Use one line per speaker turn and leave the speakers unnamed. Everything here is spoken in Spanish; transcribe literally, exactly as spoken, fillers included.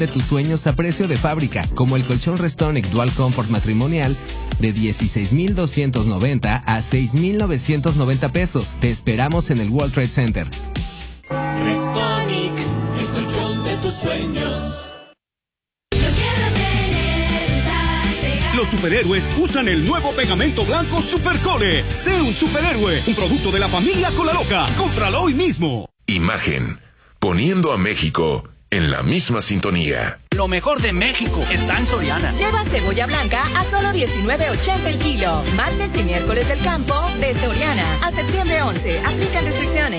de tus sueños a precio de fábrica, como el colchón Restonic Dual Comfort matrimonial de dieciséis mil doscientos noventa a seis mil novecientos noventa pesos. Te esperamos en el World Trade Center.
Restonic, el colchón de tus sueños.
Los superhéroes usan el nuevo pegamento blanco Supercole. Sé un superhéroe, un producto de la familia Colaloca. Cómpralo hoy mismo.
Imagen, poniendo a México en la misma sintonía.
Lo mejor de México está en Soriana.
Lleva cebolla blanca a solo diecinueve ochenta el kilo. Martes y miércoles del campo de Soriana. A septiembre once. Aplican restricciones.